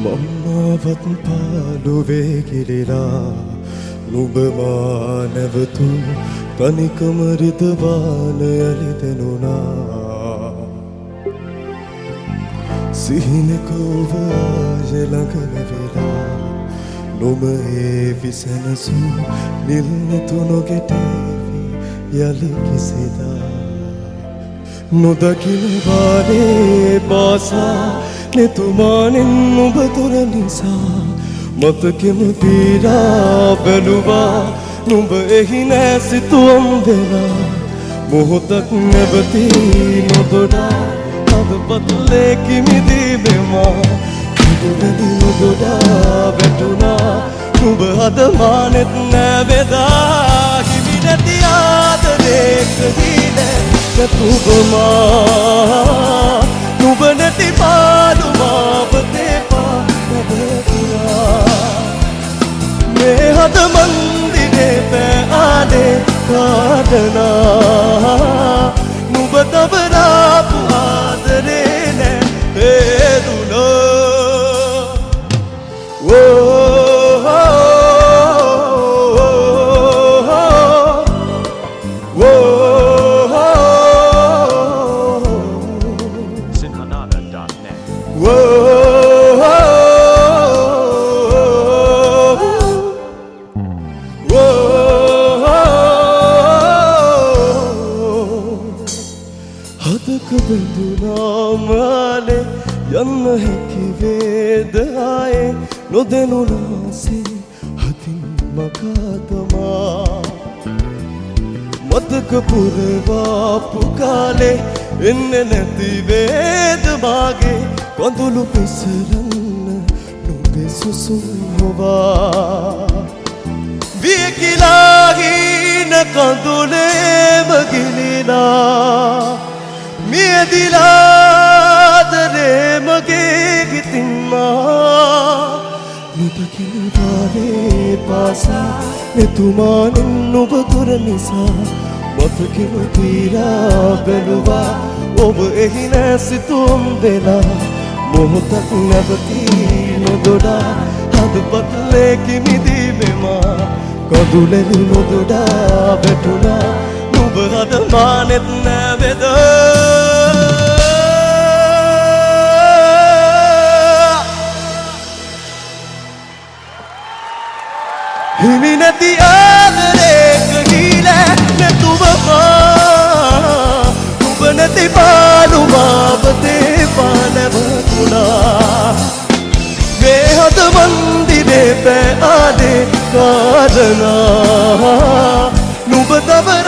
මම්මාවත් පාළුවේ ගිලිලා නුඹ මා නැවතු තනිකම රිදවාන යලි දෙනුණා සිහිනක ඔබ ආය ළඟ නැවිලා නොම ඒ විසනසු නිල්නතු නොගෙටේවි යලි කිසිදා නොදකින වානේ පාසා නෙතුමානෙන් නුඹ තොර නිසා මතකෙම පීරා බැලුවා නුඹ එහි නෑ සිතුවම් වෙලා මොහොතක් නැවති නොදොඩා අදපත්ලේ කිමිදී බෙමා කිදුවැදි නොදොඩා වැටුණා නුඹ අද මානෙත් නෑ බෙදා හිමි නැති ආදරේක දීලේ නැතුබමා නුඹ නැති පාඩු මාපතේ පාදතුරා මේ හද මන්දිරේ පෑ ආනේ කාදනා නුඹ තබරාපු ආදරේ නෑ හේදුනා හදක බඳුනා මාලේ යන්න හැකි වේද ආයේ නොදෙනුනාසේ හදින් මකා තමා මතක පුරවාපු කාලේ එන්නේ නැති වේද මාගේ කොඳුළු පිසරන්න නුඹේ සුසුම් හොවා වියකිලා ගින කඳුලේම ගිලිලා මියදිලාදරේ මගේ හිතින්මා නොදකින වානේ පාසා නෙතුමානෙන් නුඹ තොර නිසා මතකෙම පීරා බැලුවා ඔබ එහි නෑ සිතුම් වෙලා මොහොතක් නැවති නොදොඩා හදපත්ලේ කිමිදී බෙමා කඳුලෙලි නොදොඩා වැටුණා නුඹ අද මානෙත් නෑ බෙදා හිමි නැති ආදරේක ගිලෑ නැතුවමා නුඹ නැති පාලු මාපතේ පානවතුණා මේ හද මන්දිරේ පෑ ආනේ කාරණා නුඹ තව